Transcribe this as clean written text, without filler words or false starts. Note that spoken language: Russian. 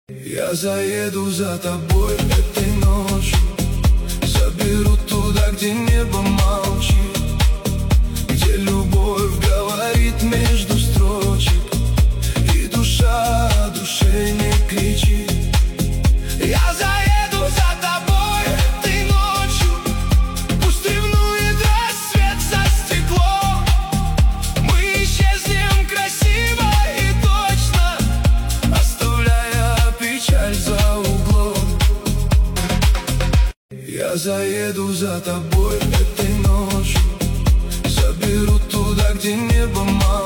Я заеду за тобой этой ночью, заберу туда, где небо молчит, где любовь говорит между строчек, и душа о душе не кричит. Я заеду за тобой этой ночью, пусть ревнует рассвет за стеклом. Мы исчезнем красиво и точно, оставляя печаль за углом. Я заеду за тобой этой ночью, заберу туда, где небо мало.